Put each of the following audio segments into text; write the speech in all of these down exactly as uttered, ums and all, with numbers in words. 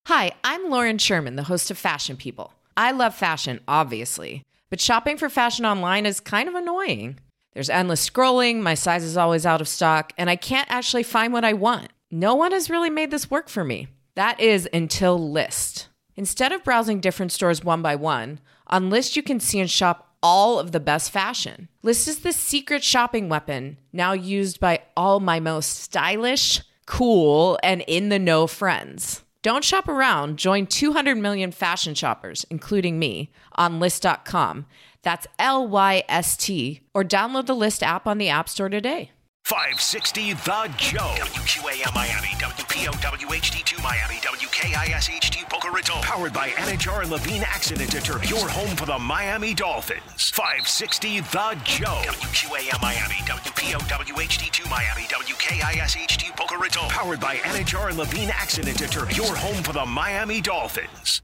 Hi, I'm Lauren Sherman, the host of Fashion People. I love fashion, obviously, but shopping for fashion online is kind of annoying. There's endless scrolling, my size is always out of stock, and I can't actually find what I want. No one has really made this work for me. That is until Lyst. Instead of browsing different stores one by one, on Lyst you can see and shop all of the best fashion. Lyst is the secret shopping weapon, now used by all my most stylish, cool, and in-the-know friends. Don't shop around. Join two hundred million fashion shoppers, including me, on Lyst dot com. That's L Y S T. Or download the Lyst app on the App Store today. five sixty The Joe. W Q A M Miami, W P O W H D two Miami, W K I S H T Boca Raton. Powered by Anajar and Levine Accident Deterrent. Your home for the Miami Dolphins. five sixty The Joe. W Q A M Miami, W P O W H D two Miami, W K I S H T Boca Raton. Powered by Anajar and Levine Accident Deterrent. Your home for the Miami Dolphins.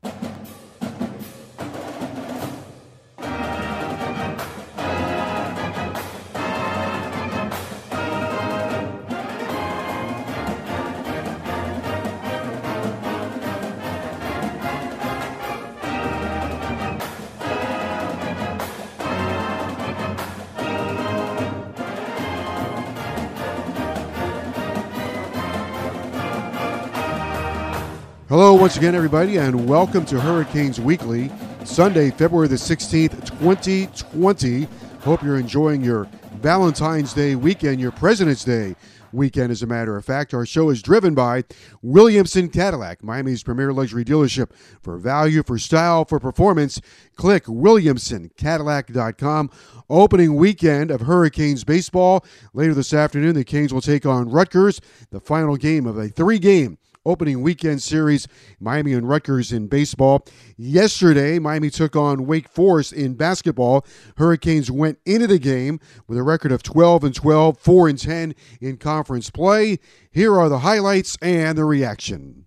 Hello once again, everybody, and welcome to Hurricanes Weekly, Sunday, February the sixteenth, twenty twenty. Hope you're enjoying your Valentine's Day weekend, your President's Day weekend, as a matter of fact. Our show is driven by Williamson Cadillac, Miami's premier luxury dealership. For value, for style, for performance, click Williamson Cadillac dot com. Opening weekend of Hurricanes baseball. Later this afternoon, the Canes will take on Rutgers, the final game of a three-game opening weekend series, Miami and Rutgers in baseball. Yesterday, Miami took on Wake Forest in basketball. Hurricanes went into the game with a record of twelve and twelve, four and ten in conference play. Here are the highlights and the reaction.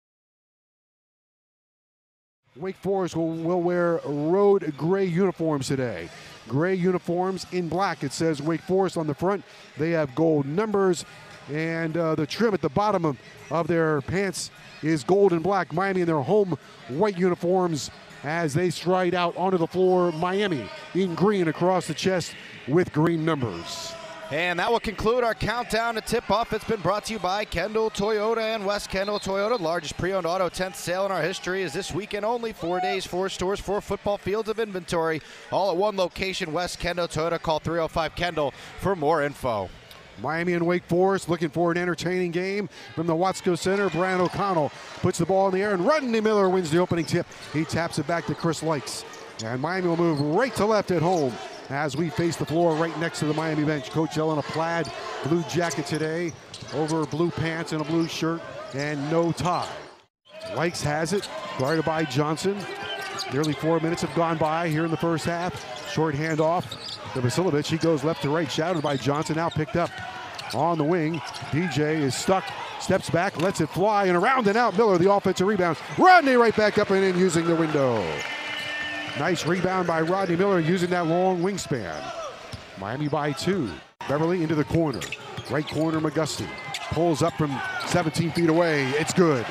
Wake Forest will, will wear road gray uniforms today. Gray uniforms in black. It says Wake Forest on the front. They have gold numbers. And uh, the trim at the bottom of, of their pants is gold and black. Miami in their home white uniforms as they stride out onto the floor. Miami in green across the chest with green numbers. And that will conclude our countdown to tip-off. It's been brought to you by Kendall Toyota and West Kendall Toyota. The largest pre-owned auto tenth sale in our history is this weekend only. Four days, four stores, four football fields of inventory. All at one location, West Kendall Toyota. Call three oh five Kendall for more info. Miami and Wake Forest looking for an entertaining game from the Watsco Center. Brian O'Connell puts the ball in the air, and Rodney Miller wins the opening tip. He taps it back to Chris Likes. And Miami will move right to left at home as we face the floor right next to the Miami bench. Coach L in a plaid blue jacket today, over blue pants and a blue shirt, and no tie. Likes has it, guarded by Johnson. Nearly four minutes have gone by here in the first half. Short handoff to Vasiljevic. He goes left to right, shouted by Johnson, now picked up on the wing. D J is stuck, steps back, lets it fly, and around and out. Miller, the offensive rebound. Rodney right back up and in using the window. Nice rebound by Rodney Miller using that long wingspan. Miami by two. Beverly into the corner. Right corner, McGusty. Pulls up from seventeen feet away. It's good.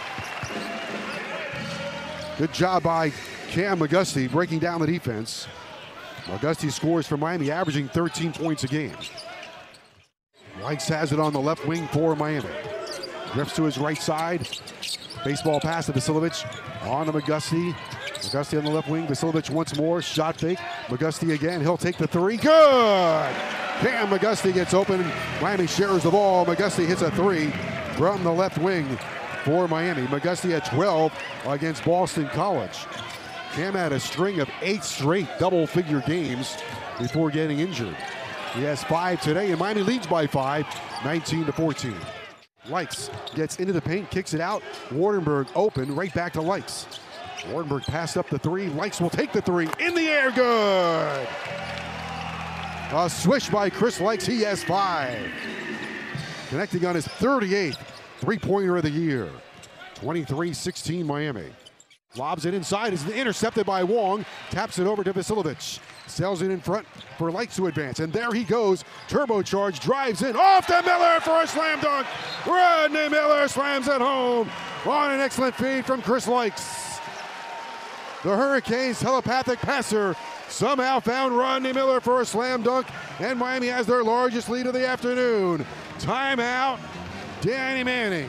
Good job by Cam McGusty breaking down the defense. McGusty scores for Miami, averaging thirteen points a game. Likes has it on the left wing for Miami. Drifts to his right side. Baseball pass to Vasiljevic. On to McGusty. McGusty on the left wing. Vasiljevic once more. Shot fake. McGusty again. He'll take the three. Good! Cam McGusty gets open. Miami shares the ball. McGusty hits a three from the left wing for Miami. McGusty had twelve against Boston College. Cam had a string of eight straight double-figure games before getting injured. He has five today, and Miami leads by five, nineteen to fourteen. Likes gets into the paint, kicks it out. Wardenberg open, right back to Likes. Wardenberg passed up the three. Likes will take the three. In the air, good! A swish by Chris Likes. He has five. Connecting on his thirty-eighth three-pointer of the year. twenty-three sixteen Miami. Lobs it inside. Is intercepted by Wong. Taps it over to Vasiljevic. Sells it in front for Likes to advance. And there he goes. Turbocharged. Drives in. Off to Miller for a slam dunk. Rodney Miller slams it home on an excellent feed from Chris Likes. The Hurricanes' telepathic passer somehow found Rodney Miller for a slam dunk, and Miami has their largest lead of the afternoon. Timeout, Danny Manning.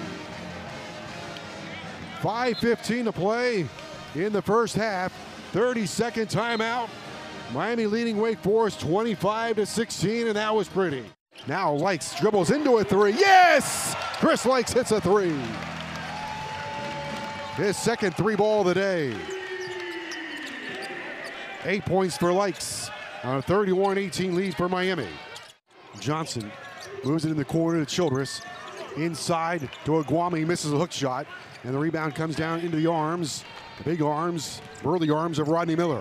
five fifteen to play in the first half. thirty-second timeout. Miami leading Wake Forest twenty-five to sixteen, and that was pretty. Now Likes dribbles into a three. Yes! Chris Likes hits a three. His second three ball of the day. Eight points for Likes on a thirty-one eighteen lead for Miami. Johnson moves it in the corner to Childress. Inside to Aguami, misses a hook shot, and the rebound comes down into the arms, the big arms, burly arms of Rodney Miller.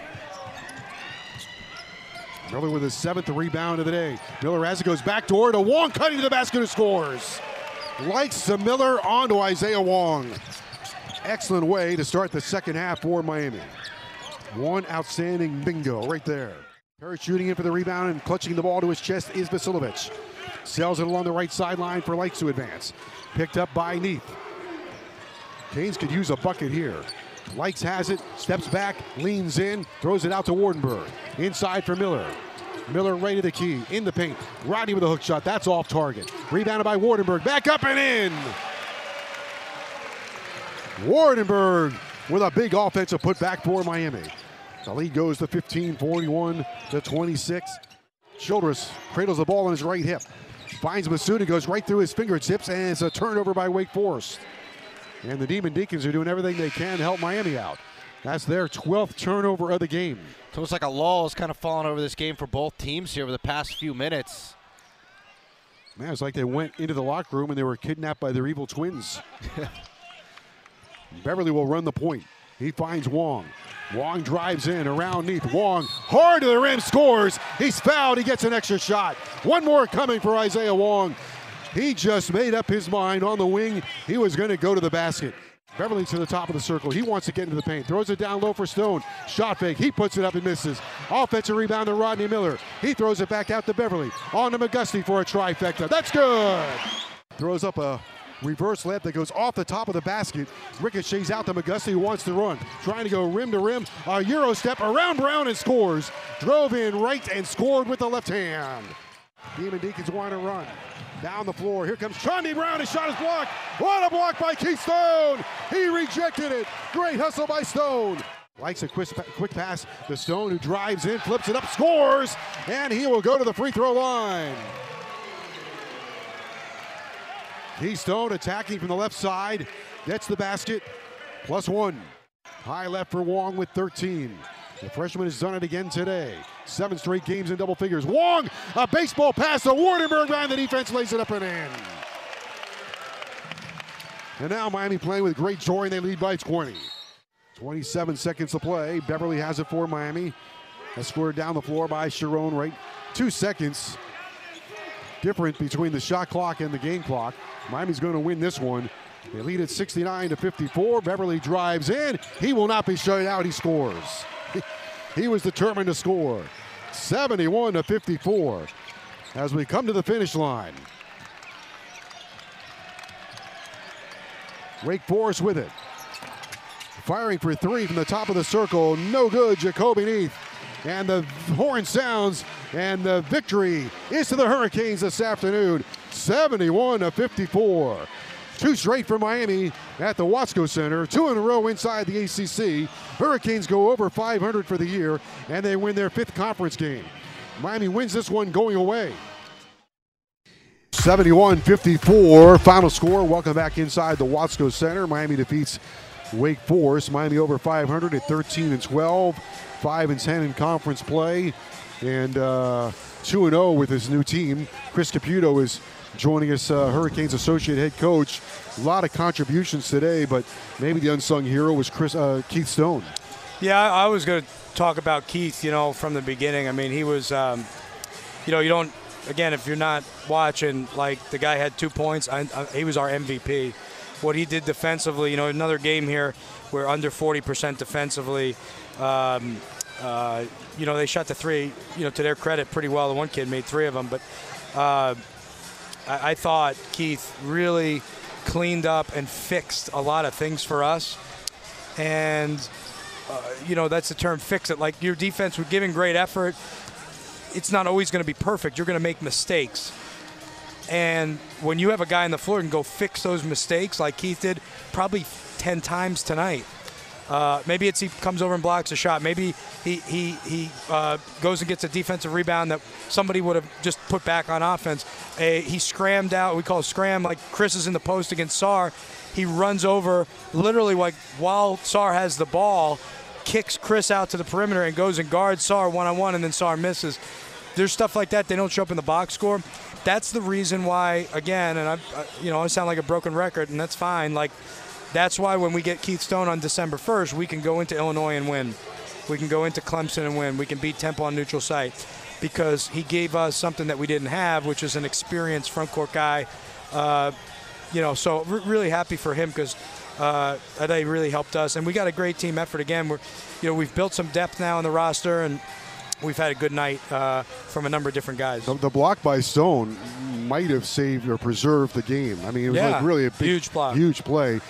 Miller with his seventh rebound of the day. Miller as it goes backdoor to Wong, cutting to the basket, who scores. Likes to Miller onto Isaiah Wong. Excellent way to start the second half for Miami. One outstanding bingo right there. Parachuting in for the rebound and clutching the ball to his chest is Vasilovic. Sails it along the right sideline for Likes to advance. Picked up by Neath. Canes could use a bucket here. Likes has it, steps back, leans in, throws it out to Wardenberg. Inside for Miller. Miller right to the key, in the paint. Rodney with a hook shot, that's off target. Rebounded by Wardenberg, back up and in! Wardenberg with a big offensive putback for Miami. The lead goes to fifteen, forty-one to twenty-six. Childress cradles the ball on his right hip. Finds Masuda, goes right through his fingertips, and it's a turnover by Wake Forest. And the Demon Deacons are doing everything they can to help Miami out. That's their twelfth turnover of the game. It's almost like a lull has kind of fallen over this game for both teams here over the past few minutes. Man, it's like they went into the locker room and they were kidnapped by their evil twins. Beverly will run the point. He finds Wong. Wong drives in around Neath. Wong hard to the rim, scores. He's fouled. He gets an extra shot. One more coming for Isaiah Wong. He just made up his mind on the wing. He was going to go to the basket. Beverly to the top of the circle. He wants to get into the paint. Throws it down low for Stone. Shot fake. He puts it up and misses. Offensive rebound to Rodney Miller. He throws it back out to Beverly. On to McGusty for a trifecta. That's good. Throws up a reverse layup that goes off the top of the basket. Ricochets out to McGusty, who wants to run. Trying to go rim to rim. A Euro step around Brown and scores. Drove in right and scored with the left hand. Demon Deacons want to run. Down the floor. Here comes Chandi Brown. His shot is blocked. What a block by Keith Stone. He rejected it. Great hustle by Stone. Likes a quick, quick pass to Stone, who drives in, flips it up, scores, and he will go to the free throw line. Keith Stone attacking from the left side. Gets the basket. Plus one. High left for Wong with thirteen. The freshman has done it again today. Seven straight games in double figures. Wong, a baseball pass to Wardenberg, behind the defense, lays it up and in. And now Miami playing with great joy, and they lead by twenty. twenty-seven seconds to play. Beverly has it for Miami. That's scored down the floor by Sharon Wright. Two seconds difference between the shot clock and the game clock. Miami's going to win this one. They lead at sixty-nine to fifty-four. Beverly drives in. He will not be shut out. He scores. He was determined to score. seventy-one to fifty-four as we come to the finish line. Wake Forest with it. Firing for three from the top of the circle. No good, Jacoby Neath. And the horn sounds, and the victory is to the Hurricanes this afternoon. seventy-one to fifty-four. Two straight for Miami at the Watsco Center. Two in a row inside the A C C. Hurricanes go over five hundred for the year, and they win their fifth conference game. Miami wins this one going away. seventy-one fifty-four, final score. Welcome back inside the Watsco Center. Miami defeats Wake Forest. Miami over five hundred at thirteen and twelve, five and ten in conference play, and uh, two and oh with his new team. Chris Caputo is joining us, uh, Hurricanes associate head coach. A lot of contributions today, but maybe the unsung hero was Chris uh, Keith Stone. Yeah, I was going to talk about Keith, you know, from the beginning. I mean, he was, um, you know, you don't, again, if you're not watching, like, the guy had two points. I, I, he was our M V P. What he did defensively, you know, another game here, we're under forty percent defensively. Um, uh, you know, they shot the three, you know, to their credit pretty well. The one kid made three of them, but uh, I, I thought Keith really cleaned up and fixed a lot of things for us. And, uh, you know, that's the term, fix it. Like, your defense, we're giving great effort. It's not always going to be perfect. You're going to make mistakes. And when you have a guy on the floor and go fix those mistakes like Keith did probably ten times tonight, uh, maybe it's he comes over and blocks a shot. Maybe he he, he uh, goes and gets a defensive rebound that somebody would have just put back on offense. Uh, he scrammed out. We call it scram. Like Chris is in the post against Sarr. He runs over literally like while Sarr has the ball, kicks Chris out to the perimeter and goes and guards Sarr one-on-one, and then Sarr misses. There's stuff like that. They don't show up in the box score. That's the reason why, again, and I, I you know, I sound like a broken record, and that's fine. Like, that's why when we get Keith Stone on December first, we can go into Illinois and win. We can go into Clemson and win. We can beat Temple on neutral site because he gave us something that we didn't have, which is an experienced front court guy. Uh, you know, so we're really happy for him because uh, they really helped us, and we got a great team effort again. We're, you know, we've built some depth now in the roster, and we've had a good night uh, from a number of different guys. The, the block by Stone might have saved or preserved the game. I mean, it was yeah, like really a big, huge block. huge play.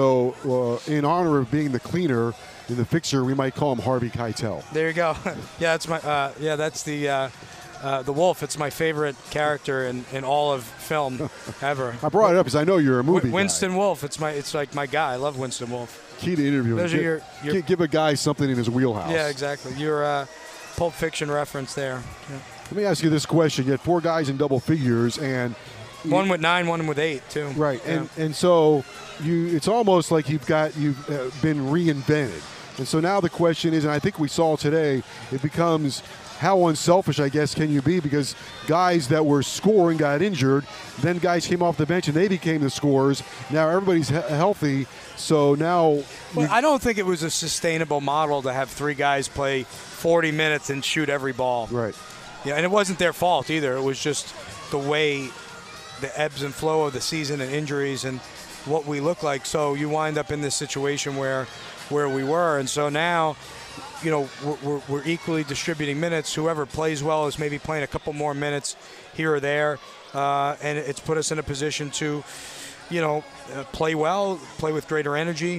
So, uh, in honor of being the cleaner in the fixer, we might call him Harvey Keitel. There you go. yeah, that's my. Uh, yeah, that's the uh, uh, the Wolf. It's my favorite character in, in all of film ever. I brought it up because I know you're a movie Winston guy. Wolf. It's my. It's like my guy. I love Winston Wolf. Key to interviewing. Those are give, your, your, give a guy something in his wheelhouse. Yeah, exactly. Your uh, Pulp Fiction reference there. Yeah. Let me ask you this question: you had four guys in double figures, and one with nine, one with eight, too. Right, yeah. and and so you, it's almost like you've got you've uh, been reinvented, and so now the question is, and I think we saw today, it becomes how unselfish, I guess, can you be? Because guys that were scoring got injured, then guys came off the bench and they became the scorers. Now everybody's he- healthy, so now. Well, I don't think it was a sustainable model to have three guys play forty minutes and shoot every ball. Right. Yeah, and it wasn't their fault either. It was just the way, the ebbs and flow of the season and injuries and what we look like. So you wind up in this situation where, where we were, and so now, you know, we're, we're, we're equally distributing minutes. Whoever plays well is maybe playing a couple more minutes here or there, uh, and it's put us in a position to, you know, uh, play well, play with greater energy.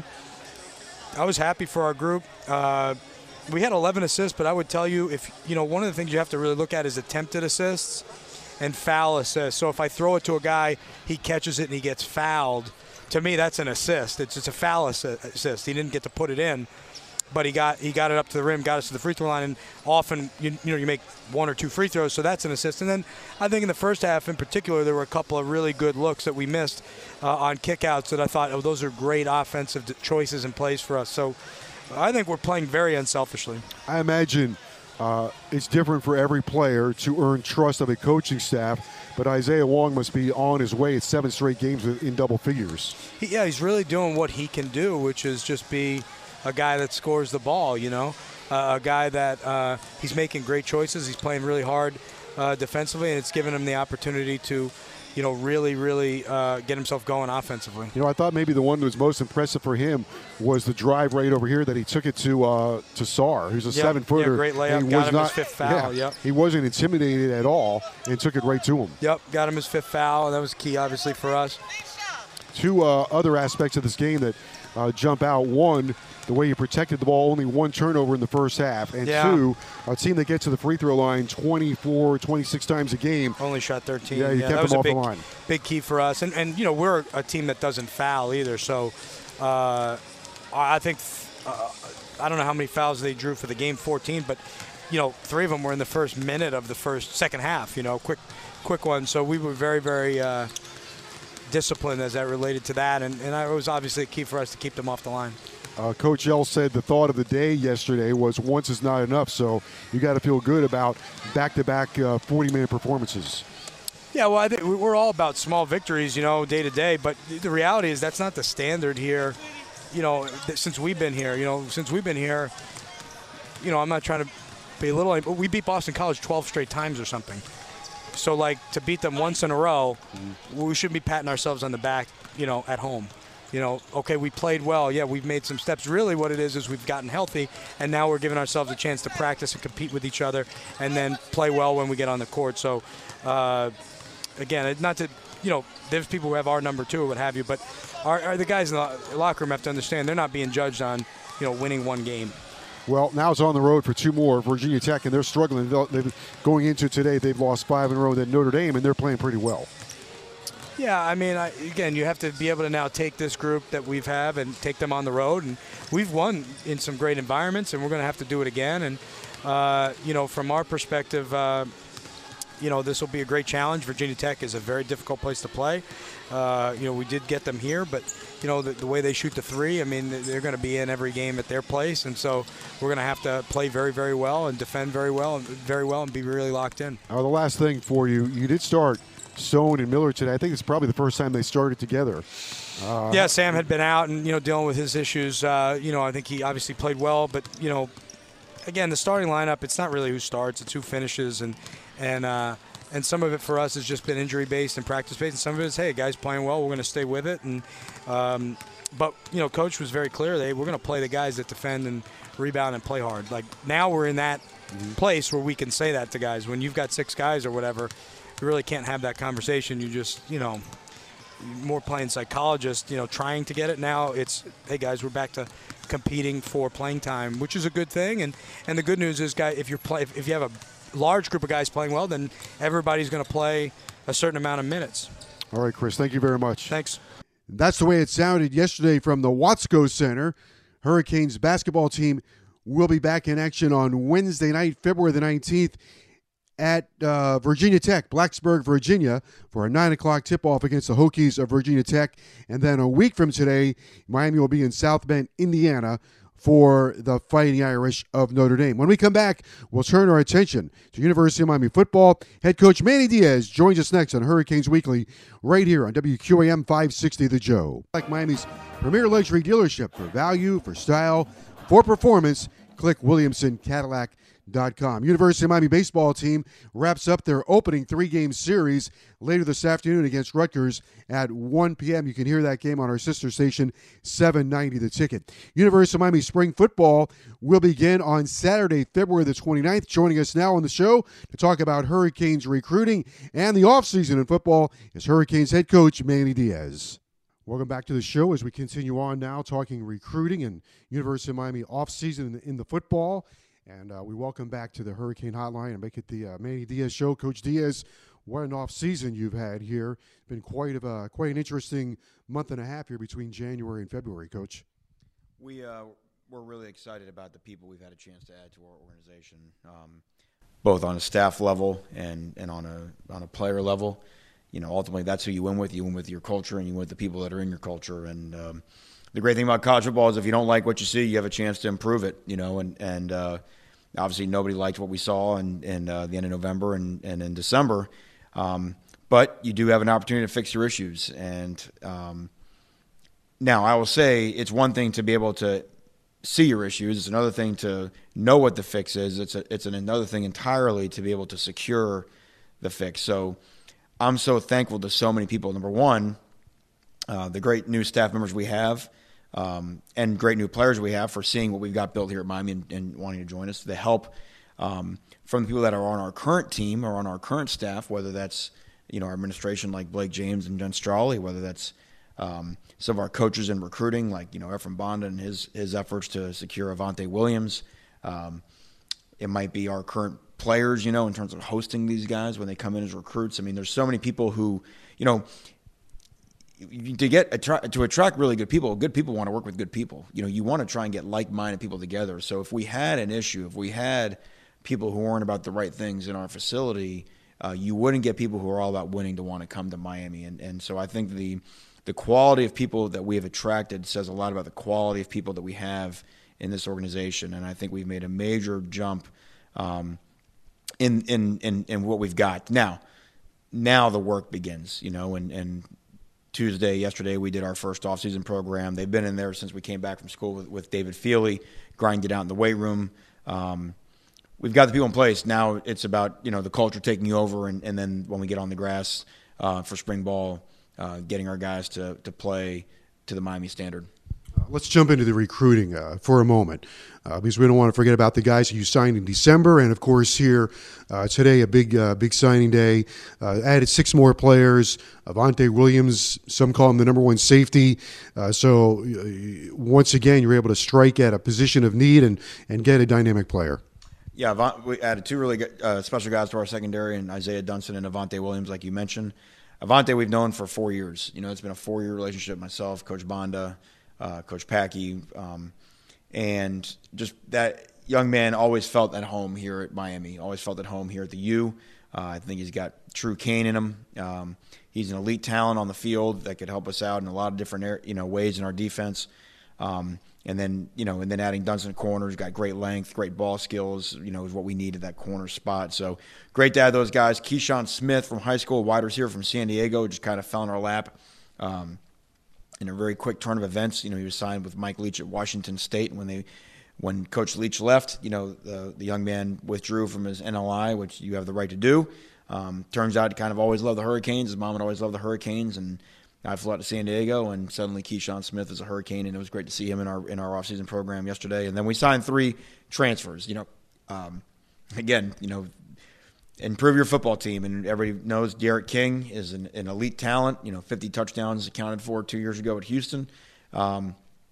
I was happy for our group. Uh, we had eleven assists, but I would tell you, if you know, one of the things you have to really look at is attempted assists and foul assists. So if I throw it to a guy, he catches it and he gets fouled. To me, that's an assist. It's just a foul assist. He didn't get to put it in, but he got he got it up to the rim, got us to the free throw line, and often you, you know you make one or two free throws, so that's an assist. And then I think in the first half in particular, there were a couple of really good looks that we missed uh, on kickouts that I thought, oh, those are great offensive choices and plays for us. So I think we're playing very unselfishly. I imagine uh, it's different for every player to earn trust of a coaching staff, but Isaiah Wong must be on his way at seven straight games in double figures. He, yeah, he's really doing what he can do, which is just be a guy that scores the ball, you know, uh, a guy that uh, he's making great choices. He's playing really hard uh, defensively, and it's given him the opportunity to, you know, really, really uh, get himself going offensively. You know, I thought maybe the one that was most impressive for him was the drive right over here that he took it to uh, to Sarr, who's a yep. seven-footer. Yeah, great layup. He got was him not, his fifth foul. Yeah, yep. He wasn't intimidated at all and took it right to him. Yep, got him his fifth foul, and that was key, obviously, for us. Two uh, other aspects of this game that uh, jump out. One, the way you protected the ball, only one turnover in the first half. And yeah. two, a team that gets to the free throw line twenty-four, twenty-six times a game. Only shot thirteen. Yeah, you yeah, kept that was them a off big, the line. Big key for us. And, and, you know, we're a team that doesn't foul either. So uh, I think, uh, I don't know how many fouls they drew for the game, fourteen, but, you know, three of them were in the first minute of the first, second half, you know, quick, quick ones. So we were very, very uh, disciplined as that related to that. And, and it was obviously a key for us to keep them off the line. Uh, Coach L said the thought of the day yesterday was once is not enough, so you got to feel good about back-to-back uh, forty-minute performances. Yeah, well, I think we're all about small victories, you know, day to day, but the reality is that's not the standard here, you know, since we've been here. You know, since we've been here, you know, I'm not trying to belittle, but we beat Boston College twelve straight times or something. So, like, to beat them once in a row, mm-hmm. we shouldn't be patting ourselves on the back, you know, at home. You know, okay, we played well. Yeah, we've made some steps. Really what it is is we've gotten healthy, and now we're giving ourselves a chance to practice and compete with each other and then play well when we get on the court. So, uh, again, not to, you know, there's people who have our number too or what have you, but our, our, the guys in the locker room have to understand they're not being judged on, you know, winning one game. Well, now it's on the road for two more, Virginia Tech, and they're struggling. They're going into today, they've lost five in a row. Then Notre Dame, and they're playing pretty well. Yeah, I mean, I, again, you have to be able to now take this group that we've have and take them on the road. And we've won in some great environments, and we're going to have to do it again. And, uh, you know, from our perspective, uh, you know, this will be a great challenge. Virginia Tech is a very difficult place to play. Uh, you know, we did get them here, but, you know, the, the way they shoot the three, I mean, they're going to be in every game at their place. And so we're going to have to play very, very well and defend very well and very well and be really locked in. Uh, the last thing for you, you did start Stone and Miller today. I think it's probably the first time they started together. Uh, yeah, Sam had been out and, you know, dealing with his issues. Uh, you know, I think he obviously played well, but, you know, again, the starting lineup, it's not really who starts, it's who finishes. And, and, uh, and some of it for us has just been injury-based and practice-based, and some of it is, hey, guy's playing well, we're going to stay with it. And um, But, you know, Coach was very clear. They, we're going to play the guys that defend and rebound and play hard. Like, now we're in that mm-hmm. place where we can say that to guys. When you've got six guys or whatever, you really can't have that conversation. You just, you know, more playing psychologist, you know, trying to get it. Now it's, hey, guys, we're back to competing for playing time, which is a good thing. And, and the good news is, guy, if, you're play, if, if you have a large group of guys playing well, then everybody's going to play a certain amount of minutes. All right, Chris, thank you very much. Thanks. That's the way it sounded yesterday from the Watsco Center. Hurricanes basketball team will be back in action on Wednesday night, February the nineteenth, at uh, Virginia Tech, Blacksburg, Virginia, for a nine o'clock tip-off against the Hokies of Virginia Tech. And then a week from today, Miami will be in South Bend, Indiana, for the Fighting Irish of Notre Dame. When we come back, we'll turn our attention to University of Miami football. Head coach Manny Diaz joins us next on Hurricanes Weekly, right here on W Q A M five sixty The Joe. Like Miami's premier luxury dealership for value, for style, for performance, click Williamson Cadillac dot com. University of Miami baseball team wraps up their opening three-game series later this afternoon against Rutgers at one p.m. You can hear that game on our sister station, seven ninety The Ticket. University of Miami spring football will begin on Saturday, February the twenty-ninth. Joining us now on the show to talk about Hurricanes recruiting and the offseason in football is Hurricanes head coach Manny Diaz. Welcome back to the show as we continue on now talking recruiting and University of Miami offseason in the, in the football. And uh, we welcome back to the Hurricane Hotline and make it the uh, Manny Diaz Show. Coach Diaz, what an off season you've had here. Been quite of a quite an interesting month and a half here between January and February, Coach. We uh, we're really excited about the people we've had a chance to add to our organization, um, both on a staff level and, and on a on a player level. You know, ultimately that's who you win with. You win with your culture and you win with the people that are in your culture. And um, the great thing about college football is if you don't like what you see, you have a chance to improve it. You know, and and uh, obviously, nobody liked what we saw in, in uh, the end of November and, and in December. Um, but you do have an opportunity to fix your issues. And um, now, I will say it's one thing to be able to see your issues. It's another thing to know what the fix is. It's a, it's an, another thing entirely to be able to secure the fix. So I'm so thankful to so many people. Number one, uh, the great new staff members we have. Um, and great new players we have for seeing what we've got built here at Miami and, and wanting to join us. The help um, from the people that are on our current team or on our current staff, whether that's you know our administration like Blake James and Jen Strawley, whether that's um, some of our coaches in recruiting like you know Ephraim Bonda and his his efforts to secure Avante Williams. Um, it might be our current players, you know, in terms of hosting these guys when they come in as recruits. I mean, there's so many people who, you know. To get to attract really good people, good people want to work with good people. You know, you want to try and get like-minded people together. So if we had an issue, if we had people who weren't about the right things in our facility, uh, you wouldn't get people who are all about winning to want to come to Miami. And and so I think the the quality of people that we have attracted says a lot about the quality of people that we have in this organization. And I think we've made a major jump um, in, in in in what we've got now. Now the work begins. You know, and and. Tuesday, yesterday, we did our first off-season program. They've been in there since we came back from school with, with David Feely, grinded out in the weight room. Um, we've got the people in place. Now it's about, you know, the culture taking over, and, and then when we get on the grass uh, for spring ball, uh, getting our guys to, to play to the Miami standard. Uh, Let's jump into the recruiting uh, for a moment, uh, because we don't want to forget about the guys that you signed in December, and of course here uh, today, a big, uh, big signing day. Uh, added six more players. Avante Williams, some call him the number one safety. Uh, so uh, once again, you're able to strike at a position of need and and get a dynamic player. Yeah, we added two really good, uh, special guys to our secondary, and Isaiah Dunston and Avante Williams, like you mentioned. Avante we've known for four years. You know, it's been a four-year relationship. Myself, Coach Bonda, uh, Coach Packey, um, and just that young man always felt at home here at Miami. Always felt at home here at the U. Uh, I think he's got true Kane in him. Um, he's an elite talent on the field that could help us out in a lot of different, you know, ways in our defense. Um, and then, you know, and then adding Dunston corners, got great length, great ball skills, you know, is what we need at that corner spot. So great to add those guys. Keyshawn Smith from high school, wide receiver from San Diego, just kind of fell in our lap um, in a very quick turn of events. You know, he was signed with Mike Leach at Washington State. And when they, when Coach Leach left, you know, the, the young man withdrew from his N L I, which you have the right to do. Um, turns out he kind of always loved the Hurricanes. His mom had always loved the Hurricanes, and I flew out to San Diego, and suddenly Keyshawn Smith is a Hurricane, and it was great to see him in our in our offseason program yesterday. And then we signed three transfers. You know, um, again, you know, improve your football team, and everybody knows Derek King is an, an elite talent. You know, fifty touchdowns accounted for two years ago at Houston. Um,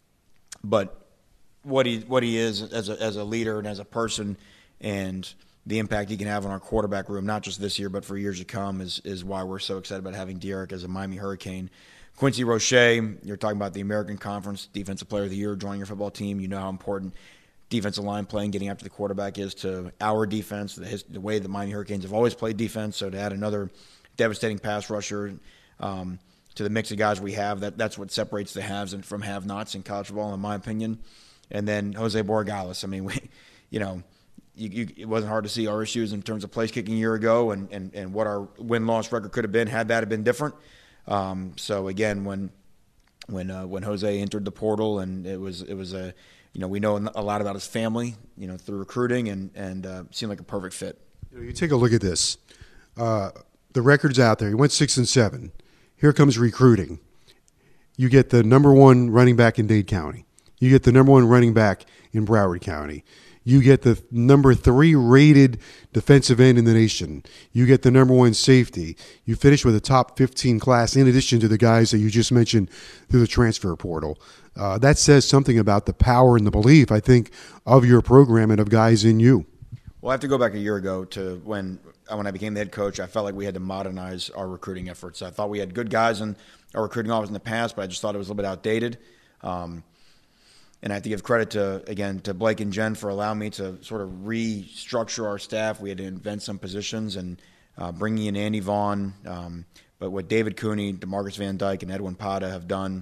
but what he what he is as a as a leader and as a person, and the impact he can have on our quarterback room, not just this year, but for years to come, is is why we're so excited about having Derek as a Miami Hurricane. Quincy Roche, you're talking about the American Conference Defensive Player of the Year, joining your football team. You know how important defensive line playing, getting after the quarterback is to our defense, the, his, the way the Miami Hurricanes have always played defense. So to add another devastating pass rusher um, to the mix of guys we have, that that's what separates the haves and from have-nots in college football, in my opinion. And then Jose Borregales. I mean, we, you know, You, you, it wasn't hard to see our issues in terms of place kicking a year ago and, and, and what our win-loss record could have been had that have been different. Um, so again, when when uh, when Jose entered the portal, and it was it was a you know we know a lot about his family, you know, through recruiting, and and uh, seemed like a perfect fit. You know, you take a look at this. Uh, the record's out there. He went six and seven. Here comes recruiting. You get the number one running back in Dade County. You get the number one running back in Broward County. You get the number three rated defensive end in the nation. You get the number one safety. You finish with a top fifteen class in addition to the guys that you just mentioned through the transfer portal. Uh, that says something about the power and the belief, I think, of your program and of guys in you. Well, I have to go back a year ago to when when I became the head coach. I felt like we had to modernize our recruiting efforts. I thought we had good guys in our recruiting office in the past, but I just thought it was a little bit outdated. Um, And I have to give credit to, again, to Blake and Jen for allowing me to sort of restructure our staff. We had to invent some positions, and uh, bringing in Andy Vaughn. Um, but what David Cooney, DeMarcus Van Dyke, and Edwin Pata have done,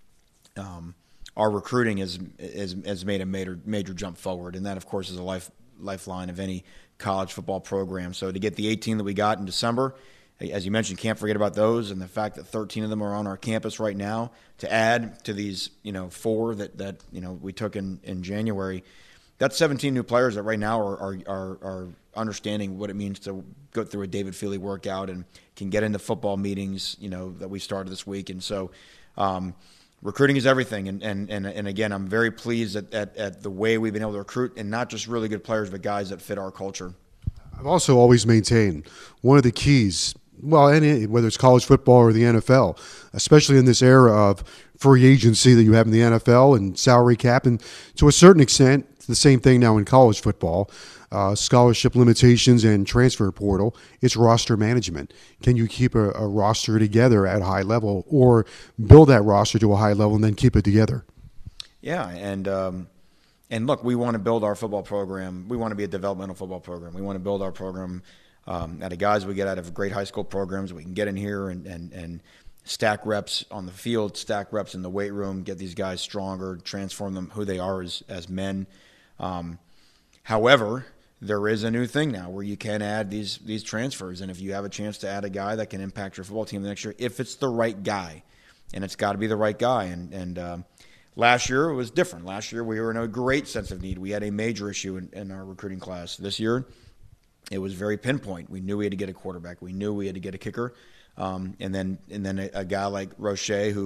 um, our recruiting has, has, has made a major, major jump forward. And that, of course, is a life, lifeline of any college football program. So to get the eighteen that we got in December, as you mentioned, can't forget about those, and the fact that thirteen of them are on our campus right now, to add to these, you know, four that, that you know we took in, in January. That's seventeen new players that right now are, are are are understanding what it means to go through a David Feely workout and can get into football meetings, you know, that we started this week. And so um, recruiting is everything. And, and, and, and again, I'm very pleased at, at, at the way we've been able to recruit, and not just really good players, but guys that fit our culture. I've also always maintained one of the keys, well, any, whether it's college football or the N F L, especially in this era of free agency that you have in the N F L and salary cap, and to a certain extent, it's the same thing now in college football, uh, scholarship limitations and transfer portal, it's roster management. Can you keep a, a roster together at a high level, or build that roster to a high level and then keep it together? Yeah, and um, and look, we want to build our football program. We want to be a developmental football program. We want to build our program Um, out of guys we get out of great high school programs. We can get in here and, and, and stack reps on the field, stack reps in the weight room, get these guys stronger, transform them who they are as, as men. Um, however, there is a new thing now where you can add these these transfers, and if you have a chance to add a guy that can impact your football team the next year, if it's the right guy, and it's got to be the right guy. And, and um, last year it was different. Last year we were in a great sense of need. We had a major issue in, in our recruiting class. This year, it was very pinpoint. We knew we had to get a quarterback. We knew we had to get a kicker. Um, and then and then a, a guy like Roche, who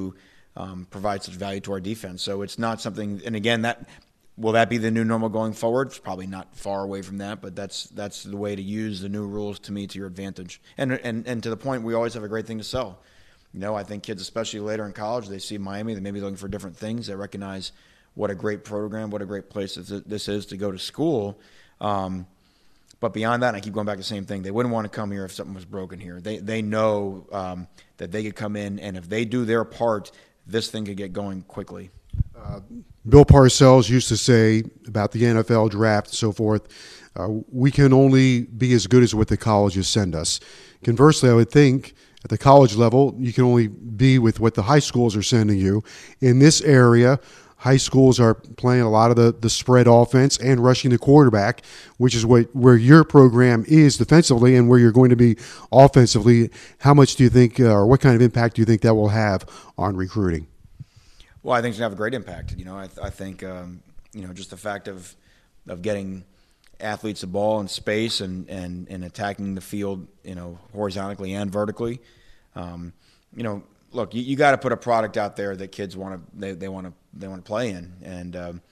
um, provide such value to our defense. So it's not something, and again, that will that be the new normal going forward? It's probably not far away from that, but that's that's the way to use the new rules to me to your advantage. And and and to the point, we always have a great thing to sell. You know, I think kids, especially later in college, they see Miami, they may be looking for different things. They recognize what a great program, what a great place this is to go to school. Um, but beyond that, and I keep going back to the same thing, they wouldn't want to come here if something was broken here. They they know um, that they could come in, and if they do their part, this thing could get going quickly. Uh, Bill Parcells used to say about the N F L draft and so forth, uh, we can only be as good as what the colleges send us. Conversely, I would think at the college level, you can only be with what the high schools are sending you. In this area, high schools are playing a lot of the, the spread offense and rushing the quarterback, which is what where your program is defensively and where you're going to be offensively. How much do you think, uh, or what kind of impact do you think that will have on recruiting? Well, I think it's going to have a great impact. You know, I, th- I think, um, you know, just the fact of of getting athletes the ball in space and, and, and attacking the field, you know, horizontally and vertically. Um, you know, look, you, you got to put a product out there that kids want to they, they want to they want to play in. And um,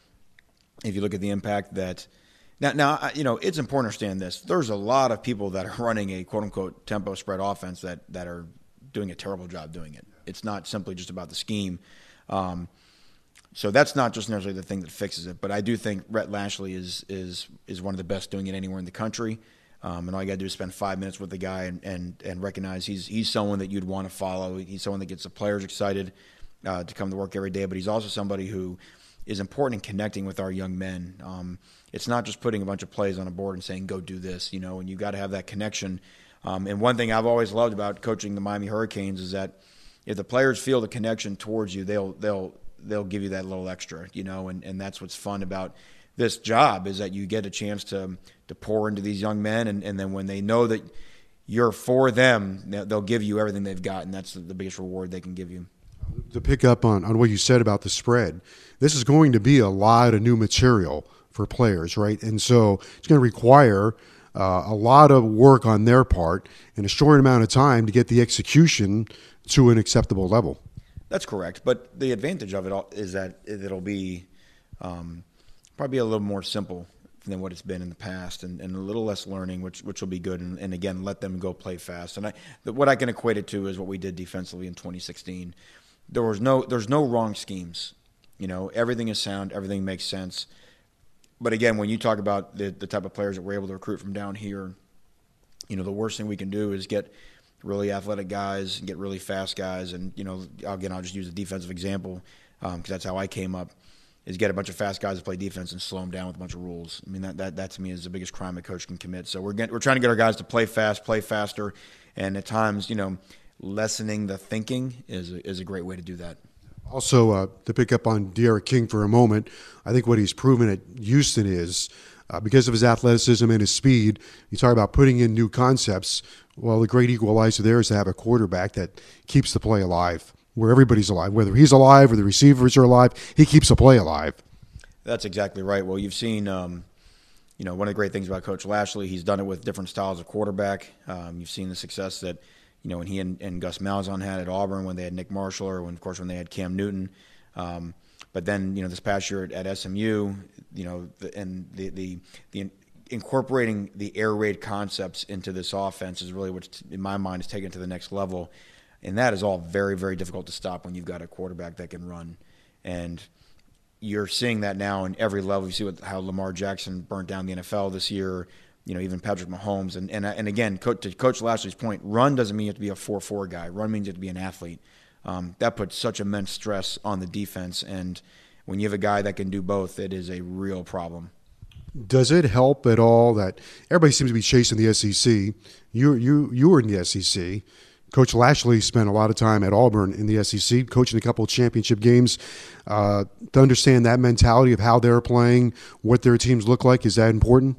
if you look at the impact that now now you know, it's important to understand this. There's a lot of people that are running a quote unquote tempo spread offense that that are doing a terrible job doing it. It's not simply just about the scheme. Um, so that's not just necessarily the thing that fixes it, but I do think Rhett Lashley is is is one of the best doing it anywhere in the country. Um, and all you got to do is spend five minutes with the guy and, and, and recognize he's he's someone that you'd want to follow. He's someone that gets the players excited uh, to come to work every day, but he's also somebody who is important in connecting with our young men. Um, it's not just putting a bunch of plays on a board and saying, go do this, you know, and you've got to have that connection. Um, and one thing I've always loved about coaching the Miami Hurricanes is that if the players feel the connection towards you, they'll they'll they'll give you that little extra, you know, and, and that's what's fun about this job is that you get a chance to to pour into these young men, and, and then when they know that you're for them, they'll give you everything they've got, and that's the biggest reward they can give you. To pick up on, on what you said about the spread, this is going to be a lot of new material for players, right? And so it's going to require uh, a lot of work on their part in a short amount of time to get the execution to an acceptable level. That's correct, but the advantage of it all is that it'll be um, probably a little more simple than what it's been in the past, and, and a little less learning, which which will be good. And, and again, let them go play fast. And I, the, what I can equate it to is what we did defensively in twenty sixteen. There was no there's no wrong schemes. You know, everything is sound, everything makes sense. But again, when you talk about the the type of players that we're able to recruit from down here, you know, the worst thing we can do is get really athletic guys and get really fast guys. And, you know, again, I'll just use a defensive example because um, that's how I came up, is get a bunch of fast guys to play defense and slow them down with a bunch of rules. I mean, that that, that to me is the biggest crime a coach can commit. So we're get, we're trying to get our guys to play fast, play faster, and at times, you know, lessening the thinking is a, is a great way to do that. Also, uh, to pick up on D'Eriq King for a moment, I think what he's proven at Houston is, uh, because of his athleticism and his speed, you talk about putting in new concepts. Well, the great equalizer there is to have a quarterback that keeps the play alive, where everybody's alive. Whether he's alive or the receivers are alive, he keeps the play alive. That's exactly right. Well, you've seen, um, you know, one of the great things about Coach Lashley, he's done it with different styles of quarterback. Um, you've seen the success that, you know, when he and, and Gus Malzahn had at Auburn, when they had Nick Marshall, or when, of course, when they had Cam Newton. Um, but then, you know, this past year at, at S M U, you know, the, and the, the the incorporating the air raid concepts into this offense is really what, in my mind, is taken it to the next level. And that is all very, very difficult to stop when you've got a quarterback that can run. And you're seeing that now in every level. You see what, how Lamar Jackson burnt down the N F L this year, you know, even Patrick Mahomes. And and, and again, to Coach Lashley's point, run doesn't mean you have to be a four four guy. Run means you have to be an athlete. Um, that puts such immense stress on the defense. And when you have a guy that can do both, it is a real problem. Does it help at all that everybody seems to be chasing the S E C? You you you were in the S E C. Coach Lashley spent a lot of time at Auburn in the S E C, coaching a couple of championship games. Uh, to understand that mentality of how they're playing, what their teams look like, is that important?